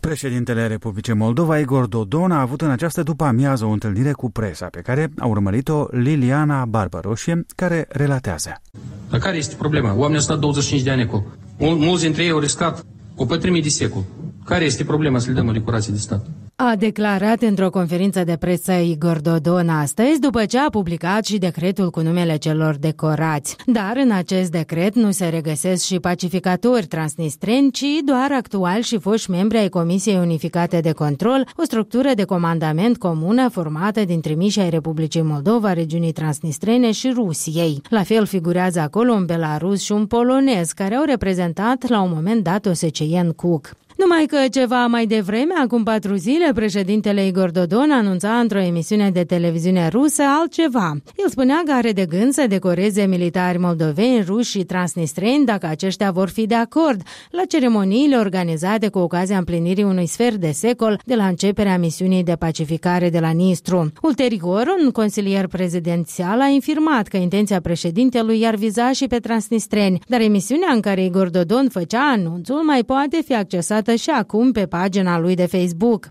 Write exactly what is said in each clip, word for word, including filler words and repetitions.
Președintele Republicii Moldova, Igor Dodon, a avut în această după-amiază o întâlnire cu presa, pe care a urmărit-o Liliana Barbaroșie, care relatează. Dar care este problema? Oamenii au stat douăzeci și cinci de ani acolo. Mulți dintre ei au riscat o pătrime de secol. Care este problema să le dăm o decorație de stat? A declarat într-o conferință de presă Igor Dodon astăzi, după ce a publicat și decretul cu numele celor decorați. Dar în acest decret nu se regăsesc și pacificatori transnistreni, ci doar actuali și foști membri ai Comisiei Unificate de Control, o structură de comandament comună formată din trimiși ai Republicii Moldova, regiunii transnistrene și Rusiei. La fel figurează acolo un belarus și un polonez, care au reprezentat la un moment dat O S C E în Cook. Numai că ceva mai devreme, acum patru zile, președintele Igor Dodon anunța într-o emisiune de televiziune rusă altceva. El spunea că are de gând să decoreze militari moldoveni, ruși și transnistreni dacă aceștia vor fi de acord la ceremoniile organizate cu ocazia împlinirii unui sfert de secol de la începerea misiunii de pacificare de la Nistru. Ulterior, un consilier prezidențial a infirmat că intenția președintelui i-ar viza și pe transnistreni, dar emisiunea în care Igor Dodon făcea anunțul mai poate fi accesată și acum pe pagina lui de Facebook.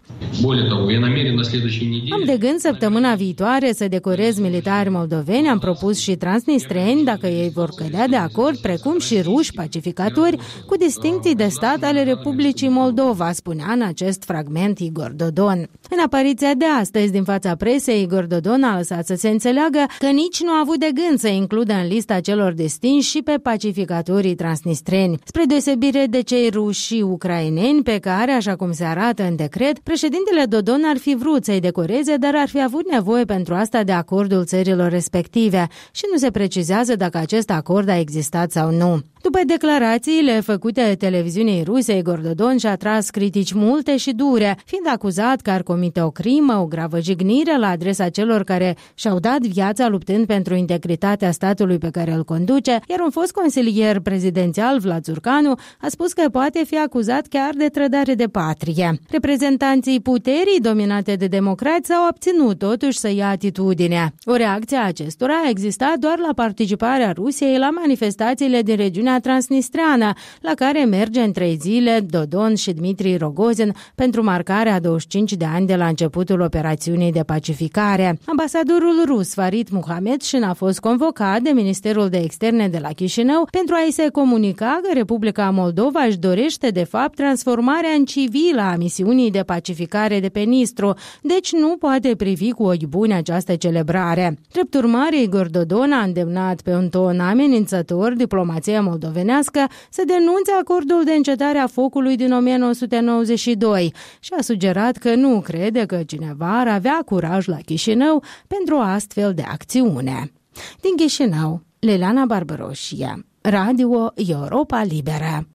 Am de gând săptămâna viitoare să decorez militari moldoveni, am propus și transnistreni dacă ei vor cădea de acord, precum și ruși pacificatori cu distincții de stat ale Republicii Moldova, spunea în acest fragment Igor Dodon. În apariția de astăzi din fața presei, Igor Dodon a lăsat să se înțeleagă că nici nu a avut de gând să includă în lista celor distinși și pe pacificatorii transnistreni, spre deosebire de cei ruși și ucraineni, pe care, așa cum se arată în decret, președintele Dodon ar fi vrut să-i decoreze, dar ar fi avut nevoie pentru asta de acordul țărilor respective și nu se precizează dacă acest acord a existat sau nu. După declarațiile făcute televiziunii ruse, Igor Dodon și-a tras critici multe și dure, fiind acuzat că ar comite o crimă, o gravă jignire la adresa celor care și-au dat viața luptând pentru integritatea statului pe care îl conduce, iar un fost consilier prezidențial, Vlad Țurcanu, a spus că poate fi acuzat chiar de trădare de patrie. Reprezentanții puterii dominate de democrați s-au abținut totuși să ia atitudine. O reacție a acestora a existat doar la participarea Rusiei la manifestațiile din regiunea transnistreană, la care merge în trei zile Dodon și Dmitri Rogozin pentru marcarea a douăzeci și cinci de ani de la începutul operațiunii de pacificare. Ambasadorul rus Farid Muhamedșin a fost convocat de Ministerul de Externe de la Chișinău pentru a-i se comunica că Republica Moldova își dorește de fapt transformarea în civilă a misiunii de pacificare de pe Nistru, deci nu poate privi cu ochi buni această celebrare. Drept urmare, Igor Dodon a îndemnat pe un ton amenințător diplomația moldovenească să denunțe acordul de încetare a focului din o mie nouă sute nouăzeci și doi și a sugerat că nu crede că cineva ar avea curaj la Chișinău pentru o astfel de acțiune. Din Chișinău, Liliana Barbaroșie, Radio Europa Liberă.